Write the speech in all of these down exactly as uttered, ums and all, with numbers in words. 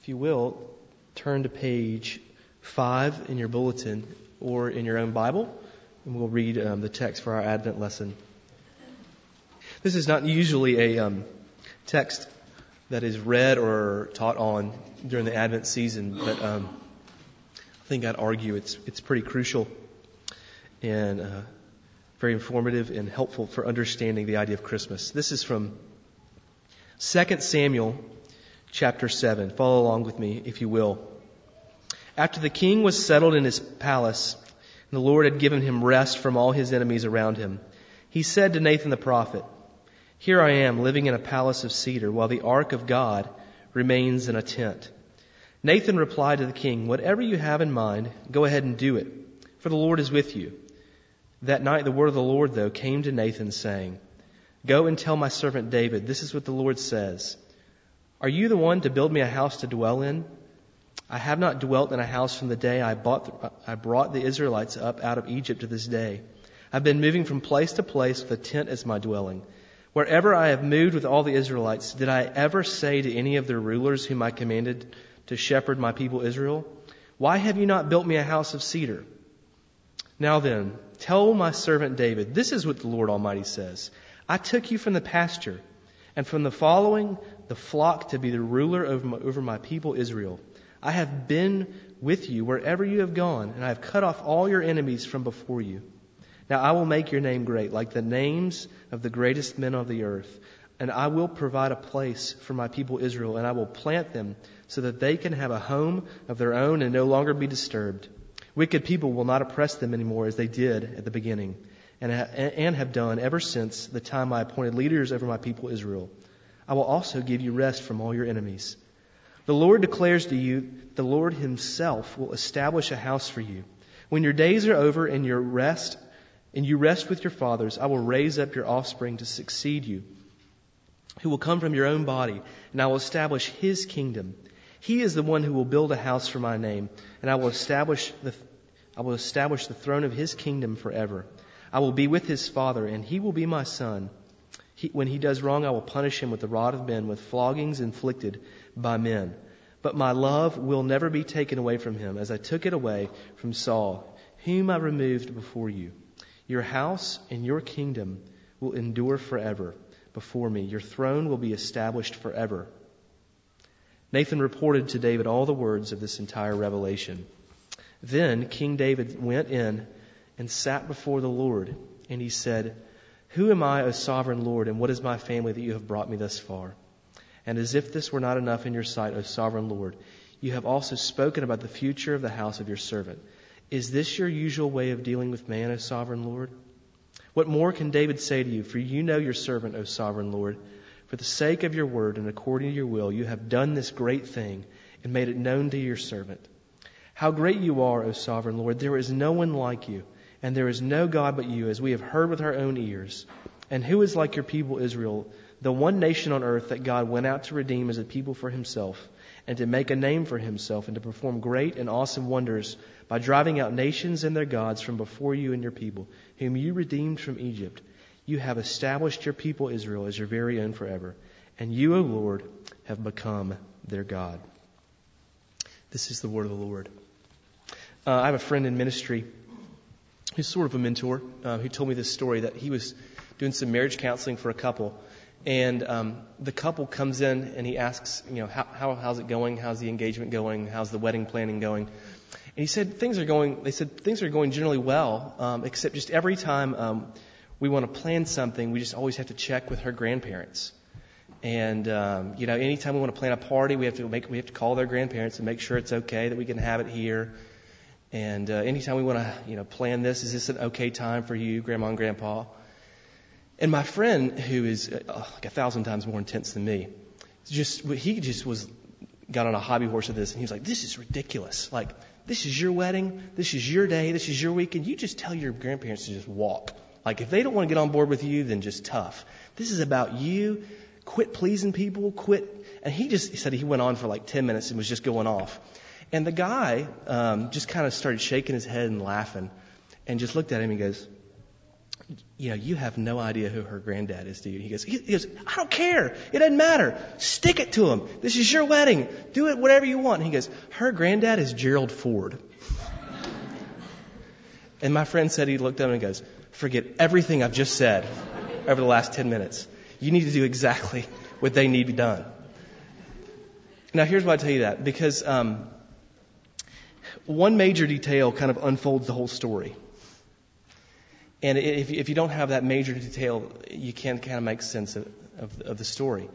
If you will, turn to page five in your bulletin or in your own Bible, and we'll read um, the text for our Advent lesson. This is not usually a um, text that is read or taught on during the Advent season, but um, I think I'd argue it's it's pretty crucial and uh, very informative and helpful for understanding the idea of Christmas. This is from Second Samuel chapter seven. Follow along with me, if you will. After the king was settled in his palace, and the Lord had given him rest from all his enemies around him, he said to Nathan the prophet, "Here I am, living in a palace of cedar, while the ark of God remains in a tent." Nathan replied to the king, "Whatever you have in mind, go ahead and do it, for the Lord is with you." That night the word of the Lord, though, came to Nathan, saying, "Go and tell my servant David, this is what the Lord says. Are you the one to build me a house to dwell in? I have not dwelt in a house from the day I bought, I brought the Israelites up out of Egypt to this day. I've been moving from place to place with a tent as my dwelling. Wherever I have moved with all the Israelites, did I ever say to any of their rulers whom I commanded to shepherd my people Israel, 'Why have you not built me a house of cedar?' Now then, tell my servant David, this is what the Lord Almighty says. I took you from the pasture and from the following the flock to be the ruler over my, over my people Israel. I have been with you wherever you have gone, and I have cut off all your enemies from before you. Now I will make your name great, like the names of the greatest men of the earth, and I will provide a place for my people Israel, and I will plant them so that they can have a home of their own and no longer be disturbed. Wicked people will not oppress them anymore as they did at the beginning, and and have done ever since the time I appointed leaders over my people Israel. I will also give you rest from all your enemies. The Lord declares to you, the Lord himself will establish a house for you. When your days are over and your rest, and you rest with your fathers, I will raise up your offspring to succeed you, who will come from your own body, and I will establish his kingdom. He is the one who will build a house for my name, and I will establish the I will establish the throne of his kingdom forever. I will be with his father, and he will be my son. He, when he does wrong, I will punish him with the rod of men, with floggings inflicted by men. But my love will never be taken away from him, as I took it away from Saul, whom I removed before you. Your house and your kingdom will endure forever before me. Your throne will be established forever." Nathan reported to David all the words of this entire revelation. Then King David went in and sat before the Lord, and he said, "Who am I, O sovereign Lord, and what is my family that you have brought me thus far? And as if this were not enough in your sight, O sovereign Lord, you have also spoken about the future of the house of your servant. Is this your usual way of dealing with man, O sovereign Lord? What more can David say to you? For you know your servant, O sovereign Lord. For the sake of your word and according to your will, you have done this great thing and made it known to your servant. How great you are, O sovereign Lord. There is no one like you, and there is no God but you, as we have heard with our own ears. And who is like your people Israel, the one nation on earth that God went out to redeem as a people for himself, and to make a name for himself, and to perform great and awesome wonders by driving out nations and their gods from before you and your people, whom you redeemed from Egypt. You have established your people Israel as your very own forever, and you, O Lord, have become their God." This is the word of the Lord. Uh, I have a friend in ministry who's sort of a mentor, uh, who told me this story that he was doing some marriage counseling for a couple, and um, the couple comes in and he asks, you know, how, how how's it going? How's the engagement going? How's the wedding planning going? And he said things are going. They said things are going generally well, um, except just every time um, we want to plan something, we just always have to check with her grandparents. And um, you know, anytime we want to plan a party, we have to make we have to call their grandparents and make sure it's okay that we can have it here. And uh, anytime we want to, you know, plan this, is this an okay time for you, Grandma and Grandpa? And my friend, who is uh, like a thousand times more intense than me, just he just was got on a hobby horse of this, and he was like, "This is ridiculous. Like, this is your wedding, this is your day, this is your weekend. You just tell your grandparents to just walk. Like, if they don't want to get on board with you, then just tough. This is about you. Quit pleasing people. Quit." And he just he said he went on for like ten minutes and was just going off. And the guy um, just kind of started shaking his head and laughing, and just looked at him and goes, you know, you have no idea who her granddad is, do you? He goes, he, he goes, I don't care. It doesn't matter. Stick it to him. This is your wedding. Do it whatever you want. And he goes, her granddad is Gerald Ford. And my friend said, he looked at him and goes, forget everything I've just said over the last ten minutes. You need to do exactly what they need done. Now, here's why I tell you that. Because um, one major detail kind of unfolds the whole story. And if, if you don't have that major detail, you can't kind of make sense of, of, of the story.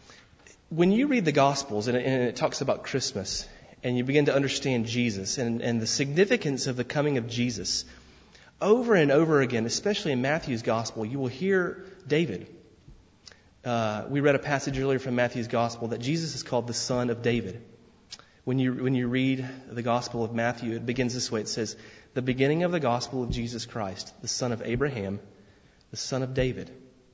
When you read the Gospels, and it, and it talks about Christmas, and you begin to understand Jesus and, and the significance of the coming of Jesus, over and over again, especially in Matthew's Gospel, you will hear David. Uh, we read a passage earlier from Matthew's Gospel that Jesus is called the Son of David. When you when you read the Gospel of Matthew, it begins this way. It says, the beginning of the Gospel of Jesus Christ, the son of Abraham, the son of David.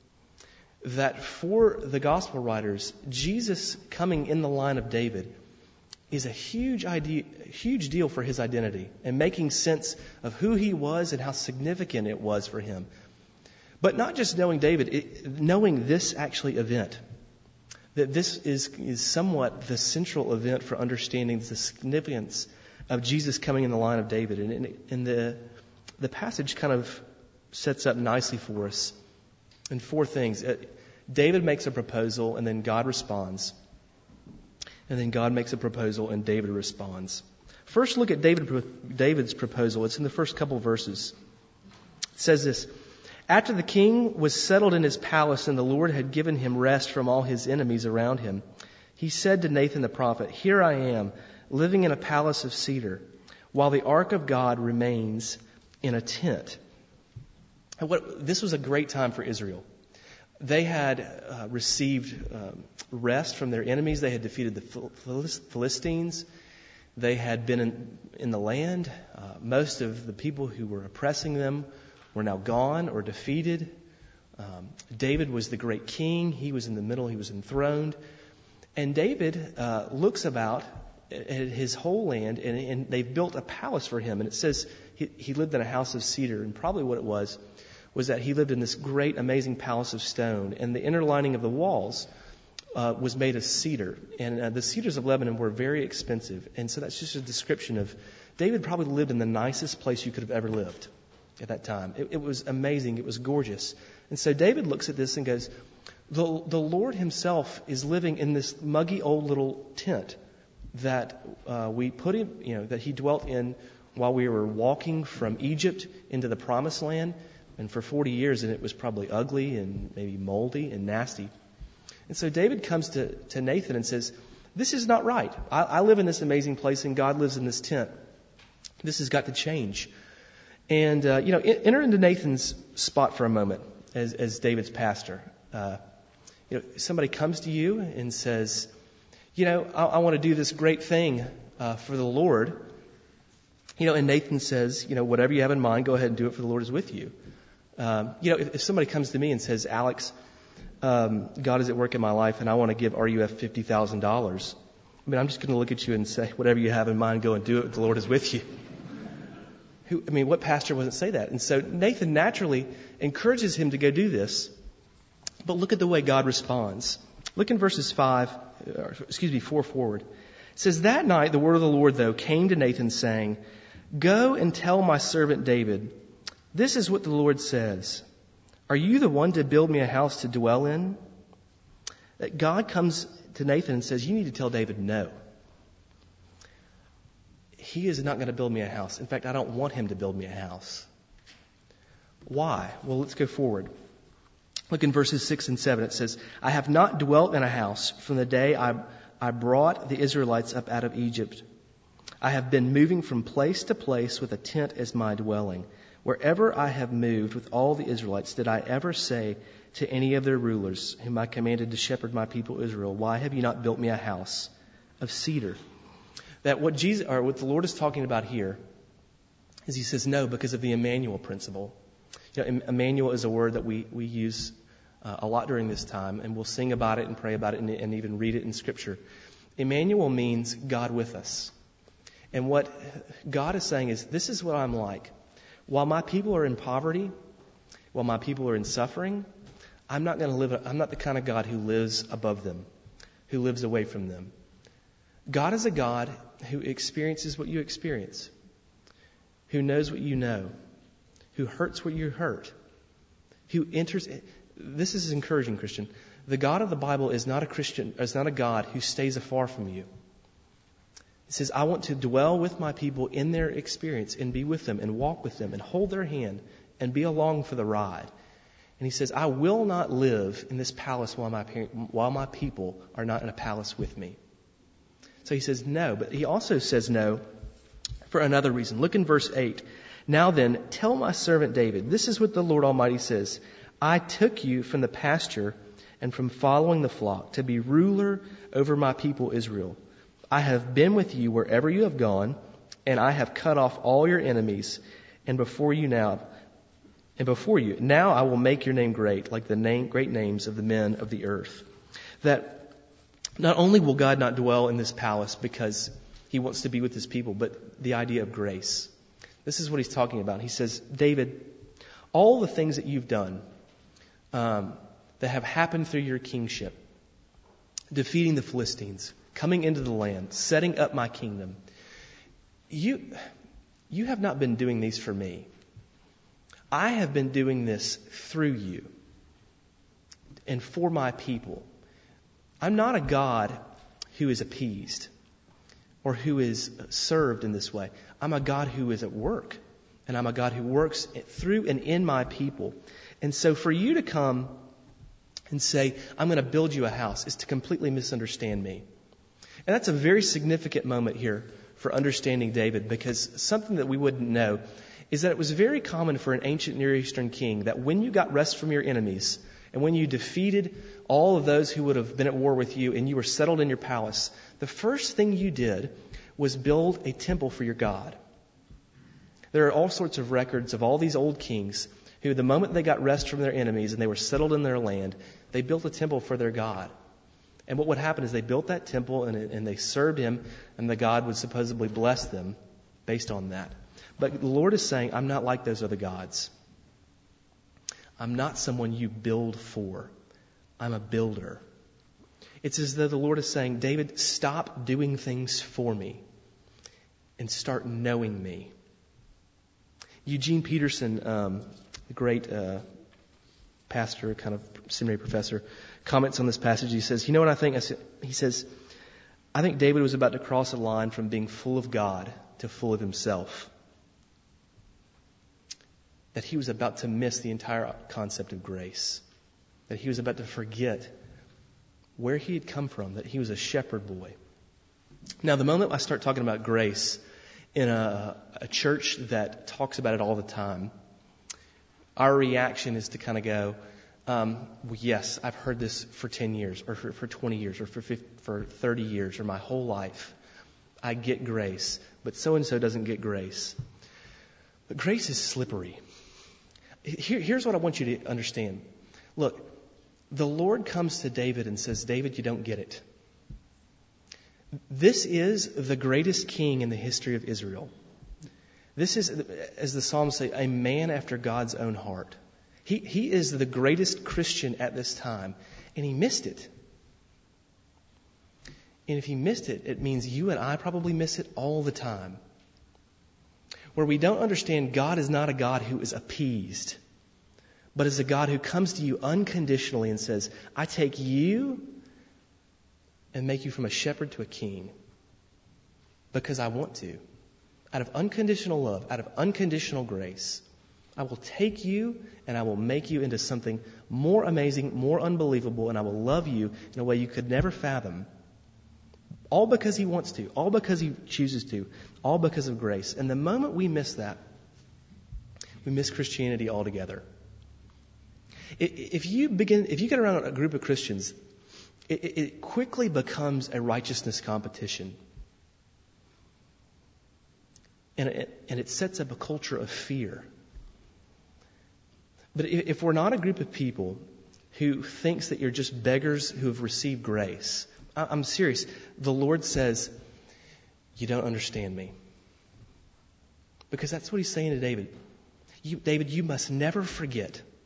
That for the Gospel writers, Jesus coming in the line of David is a huge idea, huge deal for his identity and making sense of who he was and how significant it was for him. But not just knowing David, it, knowing this actually event. That this is, is somewhat the central event for understanding the significance of Jesus coming in the line of David. And, and, and the, the passage kind of sets up nicely for us in four things. David makes a proposal and then God responds. And then God makes a proposal and David responds. First, look at David, David's proposal. It's in the first couple of verses. It says this, after the king was settled in his palace and the Lord had given him rest from all his enemies around him, he said to Nathan the prophet, here I am, living in a palace of cedar, while the ark of God remains in a tent. And what, this was a great time for Israel. They had uh, received um, rest from their enemies. They had defeated the Philistines. They had been in, in the land. Uh, most of the people who were oppressing them were now gone or defeated. Um, David was the great king. He was in the middle. He was enthroned. And David uh, looks about at his whole land, and, and they've built a palace for him. And it says he, he lived in a house of cedar, and probably what it was was that he lived in this great, amazing palace of stone. And the inner lining of the walls uh, was made of cedar. And uh, the cedars of Lebanon were very expensive. And so that's just a description of David probably lived in the nicest place you could have ever lived at that time. It, it was amazing. It was gorgeous. And so David looks at this and goes, the, the Lord himself is living in this muggy old little tent that uh, we put him, you know, that he dwelt in while we were walking from Egypt into the promised land. And for forty years, and it was probably ugly and maybe moldy and nasty. And so David comes to, to Nathan and says, this is not right. I, I live in this amazing place and God lives in this tent. This has got to change. And, uh, you know, enter into Nathan's spot for a moment as, as David's pastor. Uh, you know, somebody comes to you and says, you know, I, I want to do this great thing uh, for the Lord. You know, and Nathan says, you know, whatever you have in mind, go ahead and do it, for the Lord is with you. Um, you know, if, if somebody comes to me and says, Alex, um, God is at work in my life and I want to give R U F fifty thousand dollars. I mean, I'm just going to look at you and say, whatever you have in mind, go and do it. The Lord is with you. Who, I mean, what pastor wouldn't say that? And so Nathan naturally encourages him to go do this. But look at the way God responds. Look in verses five, or, excuse me, four forward. It says, that night the word of the Lord, though, came to Nathan saying, go and tell my servant David, this is what the Lord says. Are you the one to build me a house to dwell in? That God comes to Nathan and says, you need to tell David no. He is not going to build me a house. In fact, I don't want him to build me a house. Why? Well, let's go forward. Look in verses six and seven. It says, I have not dwelt in a house from the day I, I brought the Israelites up out of Egypt. I have been moving from place to place with a tent as my dwelling. Wherever I have moved with all the Israelites, did I ever say to any of their rulers, whom I commanded to shepherd my people Israel, why have you not built me a house of cedar? That what Jesus, or what the Lord is talking about here is he says no because of the Emmanuel principle. You know, Emmanuel is a word that we, we use uh, a lot during this time, and we'll sing about it and pray about it and, and even read it in Scripture. Emmanuel means God with us. And what God is saying is, this is what I'm like. While my people are in poverty, while my people are in suffering, I'm not going to live, I'm not the kind of God who lives above them, who lives away from them. God is a God who experiences what you experience, who knows what you know, who hurts what you hurt, who enters. This is encouraging, Christian. The God of the Bible is not a Christian, is not a God who stays afar from you. It says, I want to dwell with my people in their experience and be with them and walk with them and hold their hand and be along for the ride. And he says, I will not live in this palace while my while my people are not in a palace with me. So he says no, but he also says no for another reason. Look in verse eight. Now then, tell my servant David, this is what the Lord Almighty says. I took you from the pasture and from following the flock to be ruler over my people Israel. I have been with you wherever you have gone, and I have cut off all your enemies, and before you now, and before you, now I will make your name great, like the name, great names of the men of the earth. That not only will God not dwell in this palace because he wants to be with his people, but the idea of grace. This is what he's talking about. He says, David, all the things that you've done um, that have happened through your kingship, defeating the Philistines, coming into the land, setting up my kingdom, you, you have not been doing these for me. I have been doing this through you and for my people. I'm not a God who is appeased or who is served in this way. I'm a God who is at work, and I'm a God who works through and in my people. And so for you to come and say, I'm going to build you a house, is to completely misunderstand me. And that's a very significant moment here for understanding David, because something that we wouldn't know is that it was very common for an ancient Near Eastern king that when you got rest from your enemies and when you defeated all of those who would have been at war with you and you were settled in your palace, the first thing you did was build a temple for your God. There are all sorts of records of all these old kings who, the moment they got rest from their enemies and they were settled in their land, they built a temple for their God. And what would happen is they built that temple and, and they served him, and the God would supposedly bless them based on that. But the Lord is saying, I'm not like those other gods. I'm not someone you build for. I'm a builder. It's as though the Lord is saying, David, stop doing things for me and start knowing me. Eugene Peterson, um, the great uh, pastor, kind of seminary professor, comments on this passage. He says, you know what I think? I said, he says, I think David was about to cross a line from being full of God to full of himself. That he was about to miss the entire concept of grace. That he was about to forget where he had come from, that he was a shepherd boy. Now, the moment I start talking about grace in a, a church that talks about it all the time, our reaction is to kind of go, um, well, yes, I've heard this for ten years, or for, for twenty years, or for fifty, for thirty years, or my whole life. I get grace, but so-and-so doesn't get grace. But grace is slippery. Here, here's what I want you to understand. Look, the Lord comes to David and says, David, you don't get it. This is the greatest king in the history of Israel. This is, as the Psalms say, a man after God's own heart. He, he is the greatest Christian at this time, and he missed it. And if he missed it, it means you and I probably miss it all the time. Where we don't understand God is not a God who is appeased, but is a God who comes to you unconditionally and says, I take you and make you from a shepherd to a king because I want to. Out of unconditional love, out of unconditional grace, I will take you and I will make you into something more amazing, more unbelievable, and I will love you in a way you could never fathom. All because he wants to, all because he chooses to, all because of grace. And the moment we miss that, we miss Christianity altogether. If you begin, if you get around a group of Christians, it, it quickly becomes a righteousness competition. And it, and it sets up a culture of fear. But if we're not a group of people who thinks that you're just beggars who have received grace, I'm serious. The Lord says, you don't understand me. Because that's what he's saying to David. You, David, you must never forget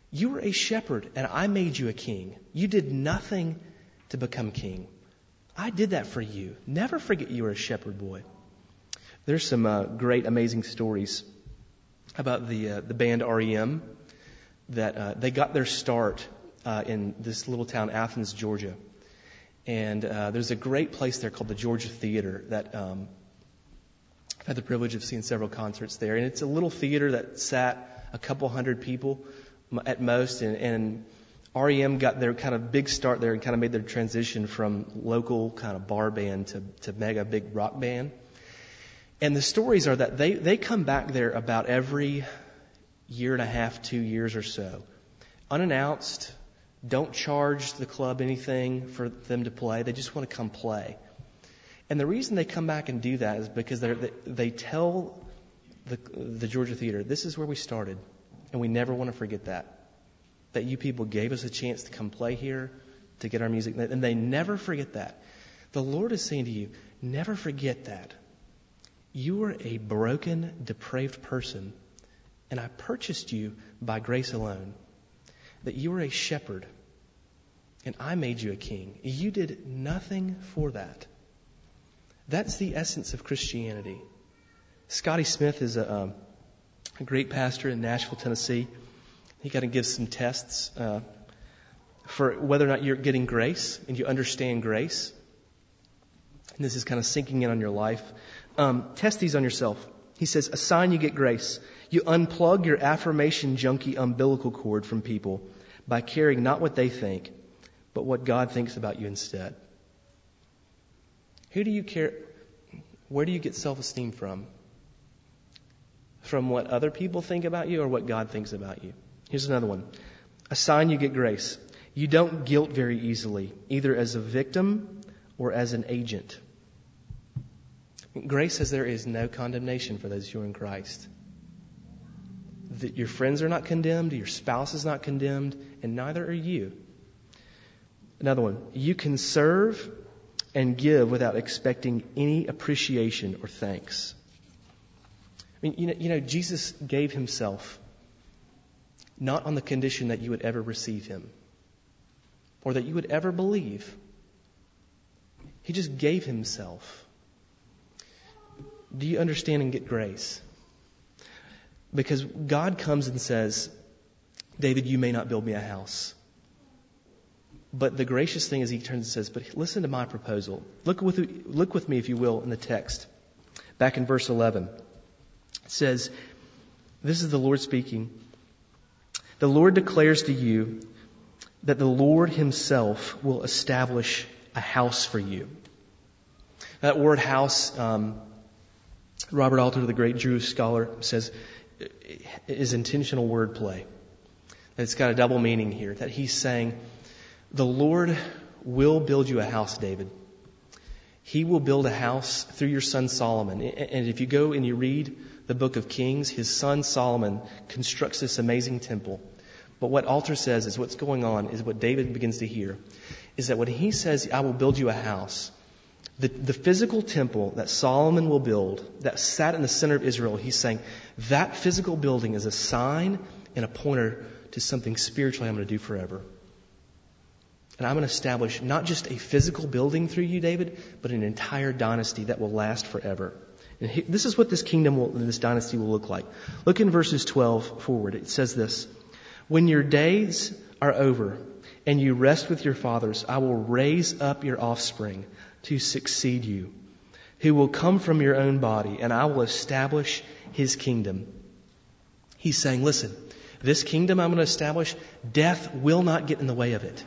You were a shepherd, and I made you a king. You did nothing to become king. I did that for you. Never forget you were a shepherd boy. There's some uh, great, amazing stories about the uh, the band R E M that uh, they got their start uh, in this little town, Athens, Georgia. And uh, there's a great place there called the Georgia Theater that um, I've had the privilege of seeing several concerts there. And it's a little theater that sat a couple hundred people at most. And, and R E M got their kind of big start there and kind of made their transition from local kind of bar band to, to mega big rock band. And the stories are that they, they come back there about every year and a half, two years or so, unannounced. Don't charge the club anything for them to play. They just want to come play. And the reason they come back and do that is because they they tell the the Georgia Theater, this is where we started, and we never want to forget that. That you people gave us a chance to come play here, to get our music, and they never forget that. The Lord is saying to you, never forget that. You are a broken, depraved person, and I purchased you by grace alone. That you were a shepherd, and I made you a king. You did nothing for that. That's the essence of Christianity. Scotty Smith is a, um, a great pastor in Nashville, Tennessee. He kind of gives some tests uh, for whether or not you're getting grace and you understand grace. And this is kind of sinking in on your life. Um, test these on yourself. He says, a sign you get grace. You unplug your affirmation junkie umbilical cord from people by caring not what they think, but what God thinks about you instead. Who do you care? Where do you get self-esteem from? From what other people think about you or what God thinks about you? Here's another one. A sign you get grace. You don't guilt very easily, either as a victim or as an agent. Grace says there is no condemnation for those who are in Christ. That your friends are not condemned, your spouse is not condemned, and neither are you. Another one. You can serve and give without expecting any appreciation or thanks. I mean, you know, you know, Jesus gave himself not on the condition that you would ever receive him or that you would ever believe. He just gave himself. Do you understand and get grace? Because God comes and says, David, you may not build me a house. But the gracious thing is he turns and says, but listen to my proposal. Look with, look with me, if you will, in the text. Back in verse eleven. It says, this is the Lord speaking. The Lord declares to you that the Lord himself will establish a house for you. That word house, um, Robert Alter, the great Jewish scholar, says is intentional wordplay. It's got a double meaning here. That he's saying, the Lord will build you a house, David. He will build a house through your son Solomon. And if you go and you read the book of Kings, his son Solomon constructs this amazing temple. But what Alter says is what's going on is what David begins to hear is that when he says, I will build you a house, the, the physical temple that Solomon will build, that sat in the center of Israel, he's saying that physical building is a sign and a pointer to something spiritually I'm going to do forever. And I'm going to establish not just a physical building through you, David, but an entire dynasty that will last forever. And he, this is what this kingdom will, this dynasty will look like. Look in verses twelve forward. It says this, when your days are over and you rest with your fathers, I will raise up your offspring to succeed you, who will come from your own body, and I will establish his kingdom. He's saying, listen, this kingdom I'm going to establish, death will not get in the way of it.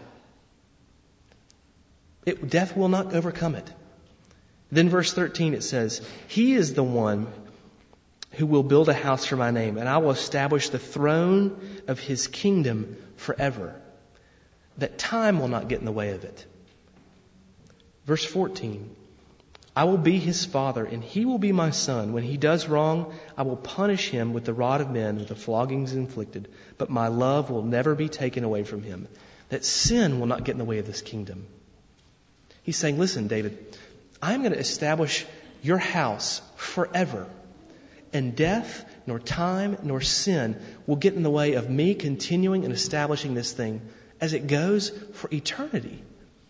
It, death will not overcome it. Then verse thirteen it says, he is the one who will build a house for my name, and I will establish the throne of his kingdom forever. That time will not get in the way of it. Verse fourteen, I will be his father, and he will be my son. When he does wrong, I will punish him with the rod of men, with the floggings inflicted. But my love will never be taken away from him. That sin will not get in the way of this kingdom. He's saying, listen, David, I'm going to establish your house forever. And death nor time, nor sin will get in the way of me continuing and establishing this thing as it goes for eternity.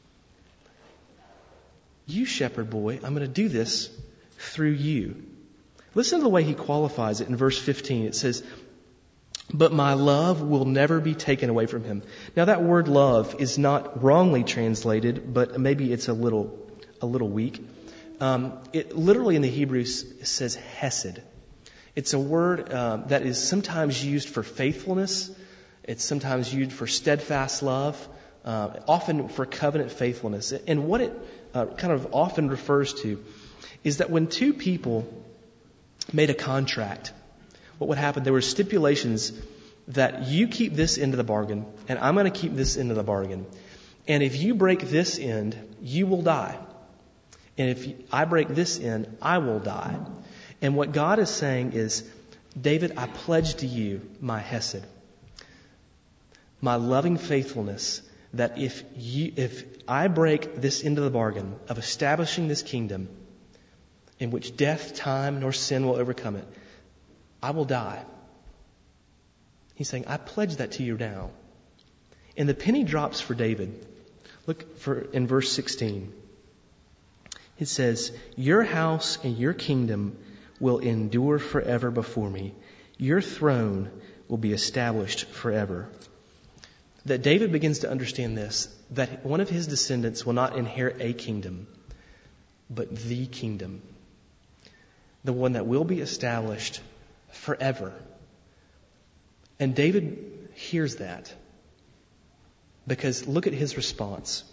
You, shepherd boy, I'm going to do this through you. Listen to the way he qualifies it in verse fifteen. It says, but my love will never be taken away from him. Now that word love is not wrongly translated, but maybe it's a little, a little weak. Um, it literally in the Hebrew says hesed. It's a word uh, that is sometimes used for faithfulness. It's sometimes used for steadfast love, uh, often for covenant faithfulness. And what it uh, kind of often refers to is that when two people made a contract, what would happen, there were stipulations that you keep this end of the bargain and I'm going to keep this end of the bargain. And if you break this end, you will die. And if I break this end, I will die. And what God is saying is, David, I pledge to you my hesed, my loving faithfulness, that if you, if I break this end of the bargain of establishing this kingdom in which death, time, nor sin will overcome it, I will die. He's saying, I pledge that to you now. And the penny drops for David. Look for in verse sixteen. It says, your house and your kingdom will endure forever before me. Your throne will be established forever. That David begins to understand this, that one of his descendants will not inherit a kingdom, but the kingdom. The one that will be established forever. And David hears that. Because look at his response.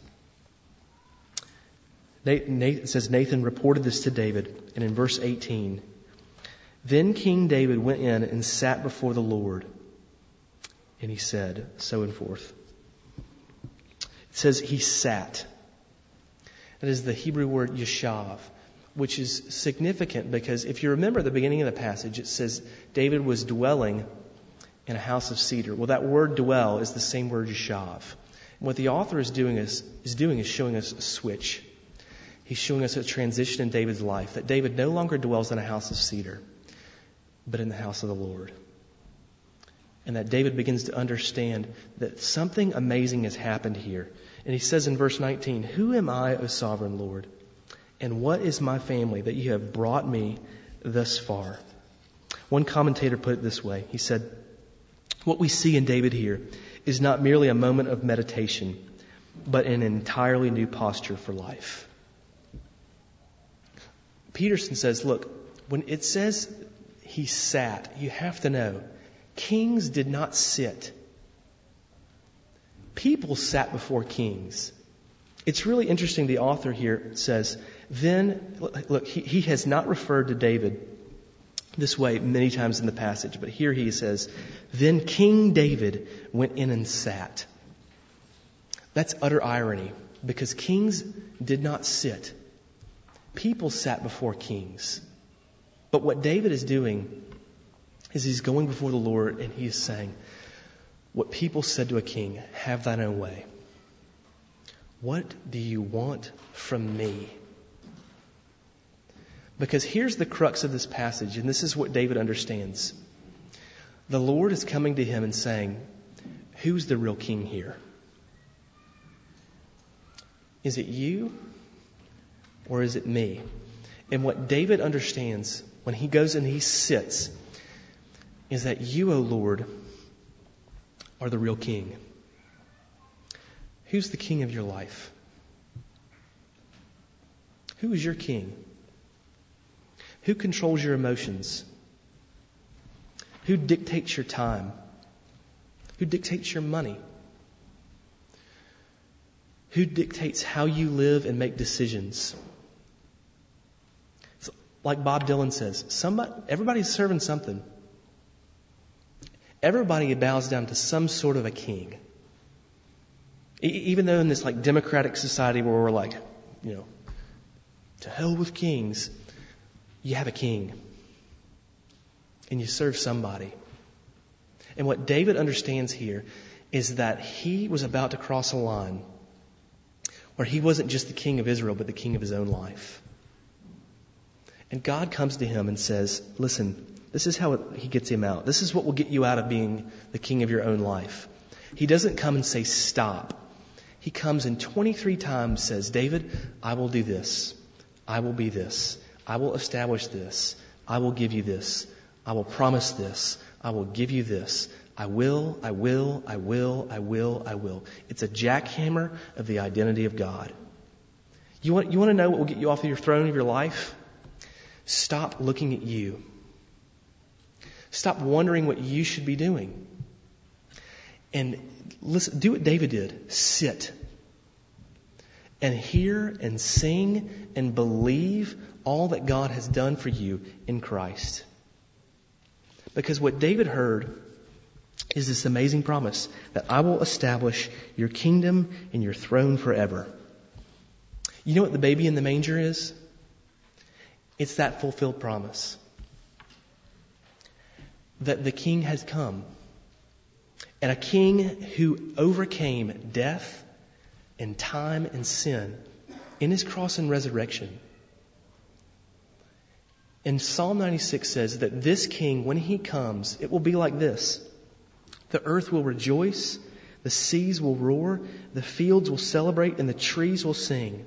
It says, Nathan reported this to David. And in verse eighteen, then King David went in and sat before the Lord. And he said, so and forth. It says he sat. That is the Hebrew word yeshav, which is significant because if you remember the beginning of the passage, it says David was dwelling in a house of cedar. Well, that word dwell is the same word yeshav. And what the author is doing is, is doing is showing us a switch. He's showing us a transition in David's life, that David no longer dwells in a house of cedar, but in the house of the Lord. And that David begins to understand that something amazing has happened here. And he says in verse nineteen, who am I, O sovereign Lord? And what is my family that you have brought me thus far? One commentator put it this way. He said, what we see in David here is not merely a moment of meditation, but an entirely new posture for life. Peterson says, look, when it says he sat, you have to know, kings did not sit. People sat before kings. It's really interesting. The author here says, then, look, he, he has not referred to David this way many times in the passage, but here he says, then King David went in and sat. That's utter irony, because kings did not sit. People sat before kings. But what David is doing is he's going before the Lord and he is saying, what people said to a king, have thine own way. What do you want from me? Because here's the crux of this passage, and this is what David understands. The Lord is coming to him and saying, who's the real king here? Is it you or is it me? And what David understands when he goes and he sits is that you, O Lord, are the real king. Who's the king of your life? Who is your king? Who controls your emotions? Who dictates your time? Who dictates your money? Who dictates how you live and make decisions? It's like Bob Dylan says, somebody, everybody's serving something. Everybody bows down to some sort of a king. E- even though in this like democratic society where we're like, you know, to hell with kings, you have a king. And you serve somebody. And what David understands here is that he was about to cross a line where he wasn't just the king of Israel, but the king of his own life. And God comes to him and says, listen, this This is how it, he gets him out. This is what will get you out of being the king of your own life. He doesn't come and say, stop. He comes and twenty-three times says, David, I will do this. I will be this. I will establish this. I will give you this. I will promise this. I will give you this. I will, I will, I will, I will, I will. It's a jackhammer of the identity of God. You want, you want to know what will get you off of your throne of your life? Stop looking at you. Stop wondering what you should be doing. And listen, do what David did. Sit. And hear and sing and believe all that God has done for you in Christ. Because what David heard is this amazing promise that I will establish your kingdom and your throne forever. You know what the baby in the manger is? It's that fulfilled promise. That the king has come. And a king who overcame death and time and sin in his cross and resurrection. And Psalm ninety-six says that this king, when he comes, it will be like this. The earth will rejoice, the seas will roar, the fields will celebrate, and the trees will sing.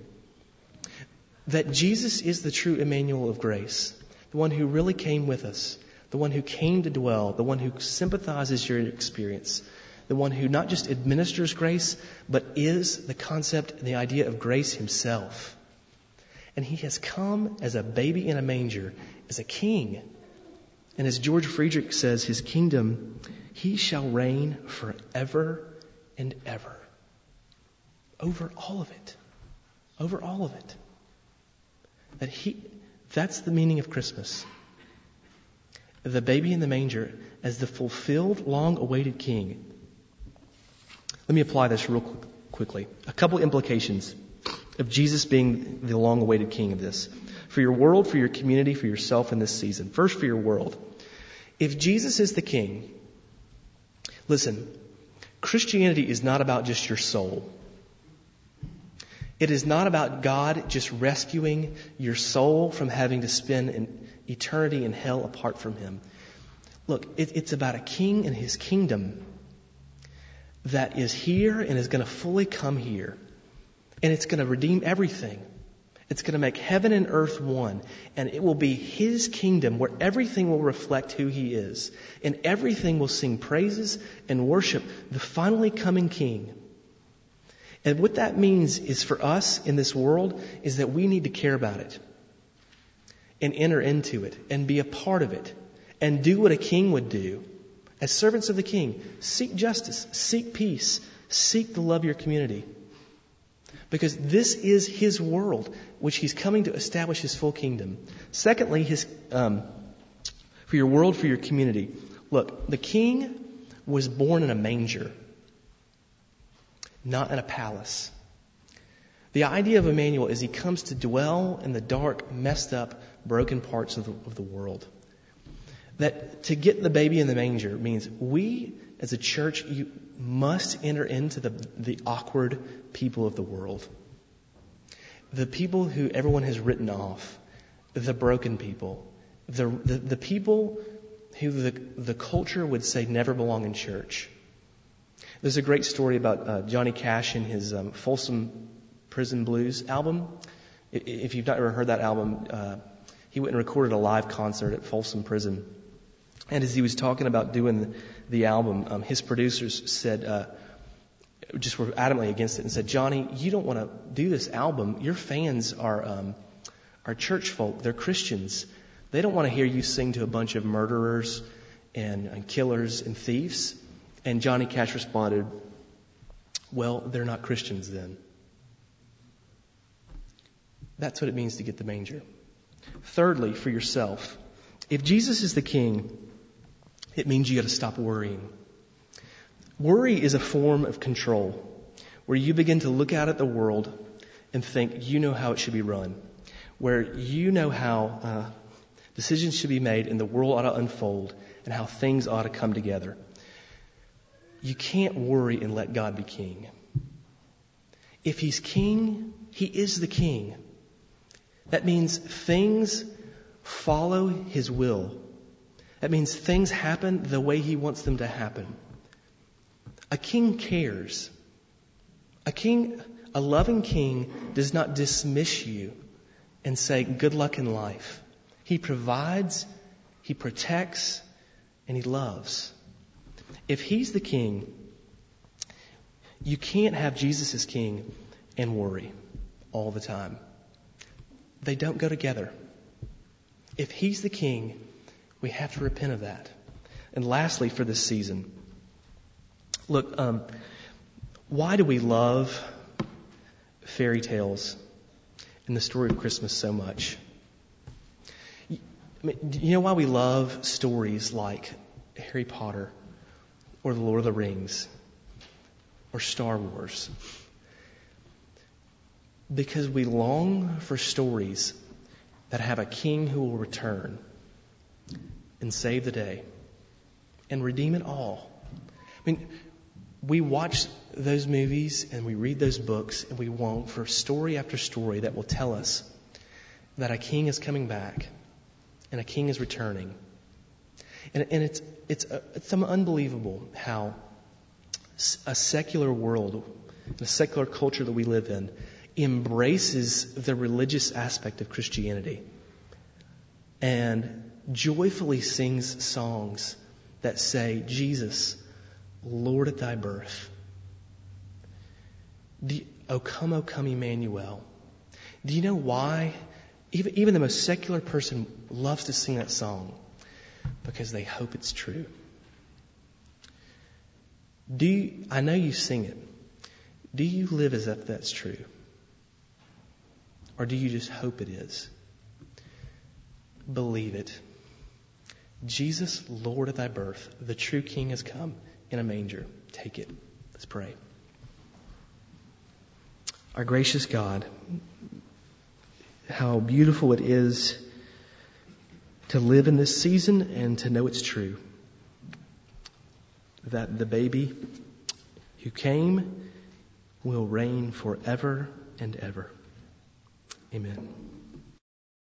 That Jesus is the true Emmanuel of grace, the one who really came with us, the one who came to dwell, the one who sympathizes your experience, the one who not just administers grace, but is the concept and the idea of grace himself. And he has come as a baby in a manger, as a king. And as George Friedrich says, his kingdom, he shall reign forever and ever. Over all of it. Over all of it. That he, that's the meaning of Christmas. The baby in the manger as the fulfilled, long-awaited king. Let me apply this real quick, quickly. A couple implications of Jesus being the long-awaited king of this. For your world, for your community, for yourself in this season. First, for your world. If Jesus is the king, listen, Christianity is not about just your soul. It is not about God just rescuing your soul from having to spend an eternity in hell apart from Him. Look, it, it's about a king and his kingdom that is here and is going to fully come here. And it's going to redeem everything. It's going to make heaven and earth one. And it will be His kingdom where everything will reflect who He is. And everything will sing praises and worship the finally coming King. And what that means is for us in this world is that we need to care about it. And enter into it. And be a part of it. And do what a king would do. As servants of the King, seek justice, seek peace, seek to love your community. Because this is His world, which He's coming to establish His full kingdom. Secondly, His um, for your world, for your community. Look, the King was born in a manger, not in a palace. The idea of Emmanuel is He comes to dwell in the dark, messed up, broken parts of the, of the world. That to get the baby in the manger means we, as a church, you must enter into the, the awkward people of the world. The people who everyone has written off. The broken people. The, the, the people who the, the culture would say never belong in church. There's a great story about uh, Johnny Cash and his um, Folsom Prison Blues album. If you've not ever heard that album, uh, he went and recorded a live concert at Folsom Prison. And as he was talking about doing the album, um, his producers said, uh, just were adamantly against it and said, Johnny, you don't want to do this album. Your fans are, um, are church folk. They're Christians. They don't want to hear you sing to a bunch of murderers and, and killers and thieves. And Johnny Cash responded, well, they're not Christians then. That's what it means to get the manger. Thirdly, for yourself, if Jesus is the King, it means you got to stop worrying. Worry is a form of control where you begin to look out at the world and think you know how it should be run, where you know how uh, decisions should be made and the world ought to unfold and how things ought to come together. You can't worry and let God be king. If He's king, He is the king. That means things follow His will. That means things happen the way He wants them to happen. A king cares. A king, a loving king does not dismiss you and say, good luck in life. He provides, He protects, and He loves. If He's the king, you can't have Jesus as king and worry all the time. They don't go together. If He's the king, we have to repent of that. And lastly, for this season, look, um, why do we love fairy tales and the story of Christmas so much? I mean, do you know why we love stories like Harry Potter or The Lord of the Rings or Star Wars? Because we long for stories that have a king who will return and save the day and redeem it all. I mean, we watch those movies and we read those books and we long for story after story that will tell us that a king is coming back and a king is returning. And, and it's it's it's unbelievable how a secular world, a secular culture that we live in, embraces the religious aspect of Christianity and joyfully sings songs that say, Jesus, Lord at thy birth. Do you, O come, O come, Emmanuel. Do you know why? Even, even the most secular person loves to sing that song because they hope it's true. Do you, I know you sing it. Do you live as if that's true? Or do you just hope it is? Believe it. Jesus, Lord of thy birth, the true King has come in a manger. Take it. Let's pray. Our gracious God, how beautiful it is to live in this season and to know it's true. That the baby who came will reign forever and ever. Amen.